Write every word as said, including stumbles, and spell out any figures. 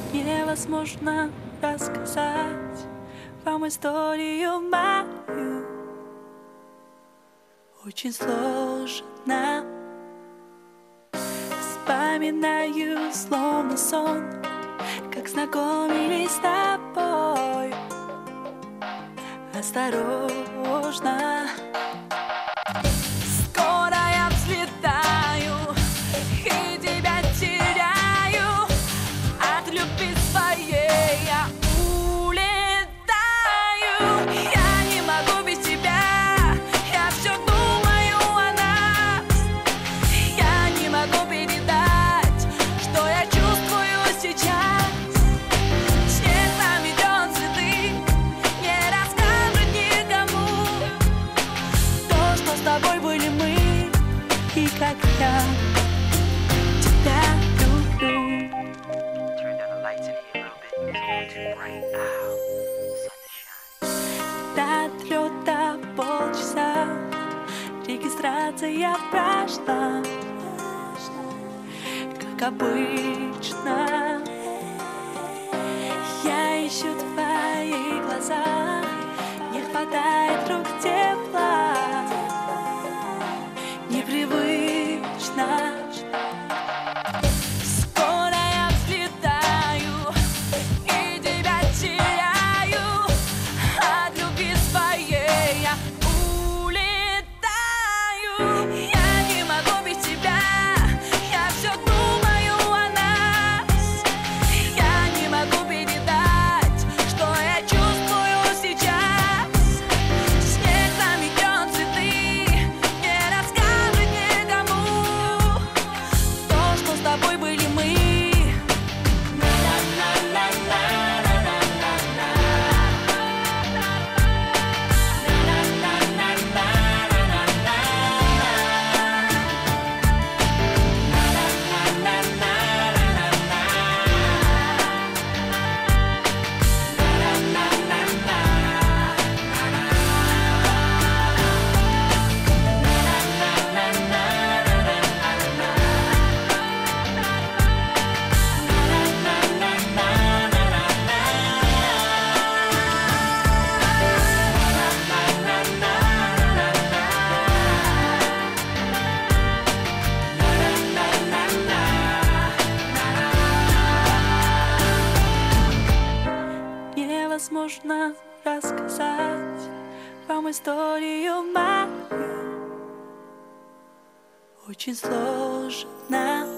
Невозможно рассказать вам историю мою. Очень сложно. Вспоминаю словно сон, как знакомились с тобой. Осторожно. Скоро я взлетаю и тебя теряю. От любви своей я улетаю. Я не могу без тебя. Я все думаю о нас. Я не могу передать, что я чувствую сейчас. Снег наметет цветы, не расскажет никому то, что с тобой были мы, и как я тебя люблю. Turn down the lights in here a little bit. It's a little too bright. Ow. Sun to shine. До отлета полчаса, регистрация прошла, как обычно. Я ищу твои глаза, не хватает рук тепла, непривычно. Скоро я взлетаю и тебя теряю. От любви своей я улетаю. Я не могу без тебя. Я все думаю о нас. Я не могу передать, что я чувствую сейчас. Снег наметет цветы, не расскажет никому то, что с тобой были мы. Невозможно рассказать вам историю мою. Очень сложно.